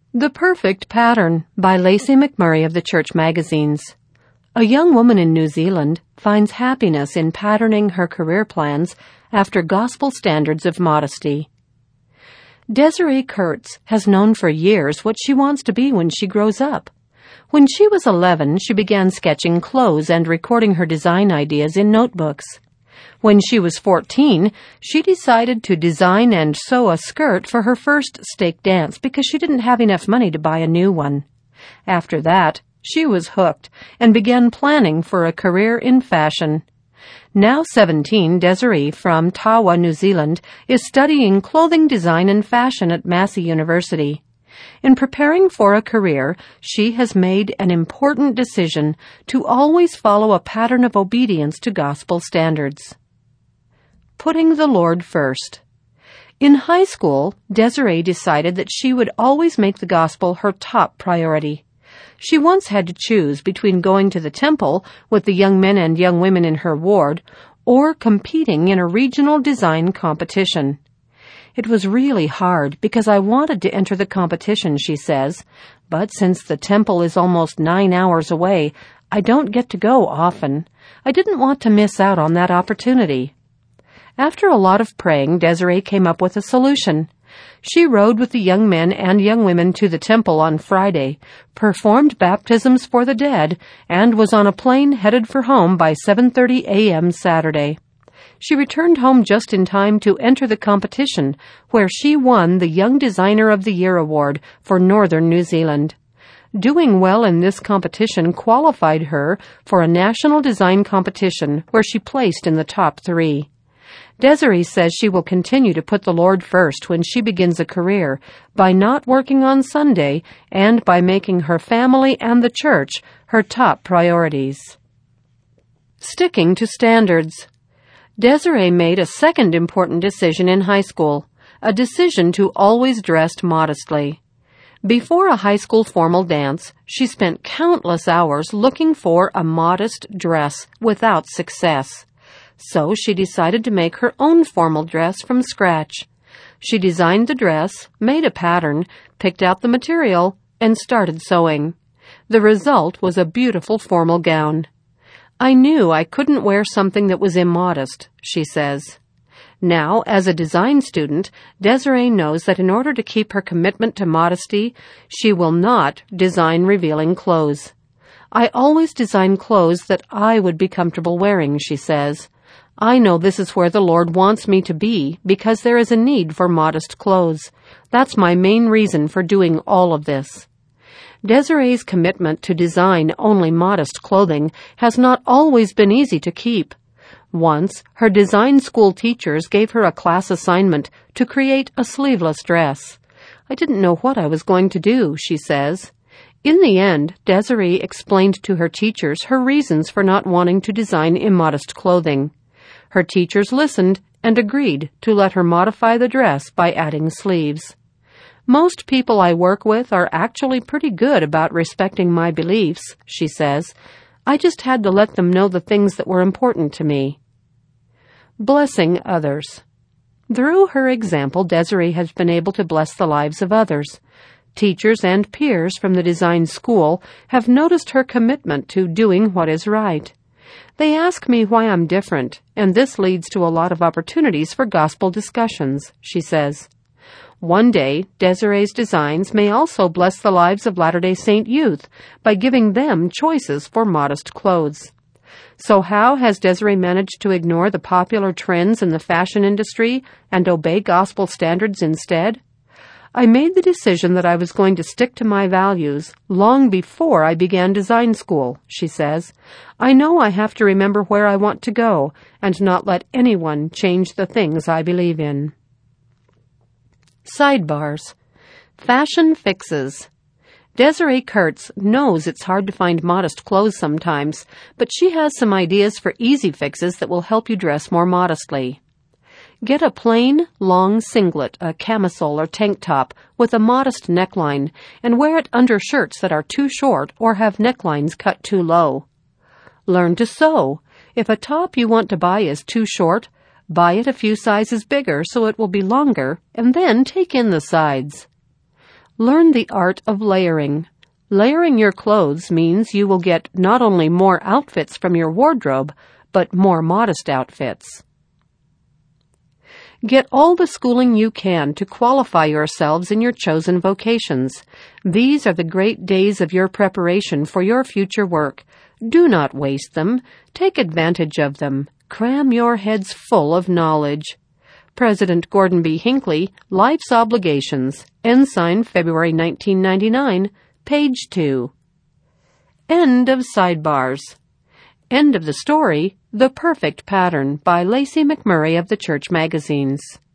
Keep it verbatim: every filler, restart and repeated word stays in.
The Perfect Pattern by Lacey McMurray of the Church Magazines. A young woman in New Zealand finds happiness in patterning her career plans after gospel standards of modesty. Desiree Kurtz has known for years what she wants to be when she grows up. When she was eleven, she began sketching clothes and recording her design ideas in notebooks. When she was fourteen, she decided to design and sew a skirt for her first stake dance because she didn't have enough money to buy a new one. After that, she was hooked and began planning for a career in fashion. Now seventeen, Desiree from Tawa, New Zealand, is studying clothing design and fashion at Massey University. In preparing for a career, she has made an important decision to always follow a pattern of obedience to gospel standards. Putting the Lord first. In high school, Desiree decided that she would always make the gospel her top priority. She once had to choose between going to the temple with the young men and young women in her ward or competing in a regional design competition. It was really hard because I wanted to enter the competition, she says, but since the temple is almost nine hours away, I don't get to go often. I didn't want to miss out on that opportunity. After a lot of praying, Desiree came up with a solution. She rode with the young men and young women to the temple on Friday, performed baptisms for the dead, and was on a plane headed for home by seven thirty a.m. Saturday. She returned home just in time to enter the competition, where she won the Young Designer of the Year award for Northern New Zealand. Doing well in this competition qualified her for a national design competition where she placed in the top three. Desiree says she will continue to put the Lord first when she begins a career by not working on Sunday and by making her family and the church her top priorities. Sticking to standards. Desiree made a second important decision in high school, a decision to always dress modestly. Before a high school formal dance, she spent countless hours looking for a modest dress without success. So she decided to make her own formal dress from scratch. She designed the dress, made a pattern, picked out the material, and started sewing. The result was a beautiful formal gown. I knew I couldn't wear something that was immodest, she says. Now, as a design student, Desiree knows that in order to keep her commitment to modesty, she will not design revealing clothes. I always design clothes that I would be comfortable wearing, she says. I know this is where the Lord wants me to be because there is a need for modest clothes. That's my main reason for doing all of this. Desiree's commitment to design only modest clothing has not always been easy to keep. Once, her design school teachers gave her a class assignment to create a sleeveless dress. I didn't know what I was going to do, she says. In the end, Desiree explained to her teachers her reasons for not wanting to design immodest clothing. Her teachers listened and agreed to let her modify the dress by adding sleeves. Most people I work with are actually pretty good about respecting my beliefs, she says. I just had to let them know the things that were important to me. Blessing others. Through her example, Desiree has been able to bless the lives of others. Teachers and peers from the design school have noticed her commitment to doing what is right. They ask me why I'm different, and this leads to a lot of opportunities for gospel discussions, she says. One day, Desiree's designs may also bless the lives of Latter-day Saint youth by giving them choices for modest clothes. So how has Desiree managed to ignore the popular trends in the fashion industry and obey gospel standards instead? I made the decision that I was going to stick to my values long before I began design school, she says. I know I have to remember where I want to go and not let anyone change the things I believe in. Sidebars. Fashion fixes. Desiree Kurtz knows it's hard to find modest clothes sometimes, but she has some ideas for easy fixes that will help you dress more modestly. Get a plain, long singlet, a camisole or tank top with a modest neckline, and wear it under shirts that are too short or have necklines cut too low. Learn to sew. If a top you want to buy is too short, buy it a few sizes bigger so it will be longer, and then take in the sides. Learn the art of layering. Layering your clothes means you will get not only more outfits from your wardrobe, but more modest outfits. Get all the schooling you can to qualify yourselves in your chosen vocations. These are the great days of your preparation for your future work. Do not waste them. Take advantage of them. Cram your heads full of knowledge. President Gordon B. Hinckley, Life's Obligations, Ensign, February nineteen ninety-nine, page two. End of sidebars. End of the story, The Perfect Pattern by Lacey McMurray of the Church Magazines.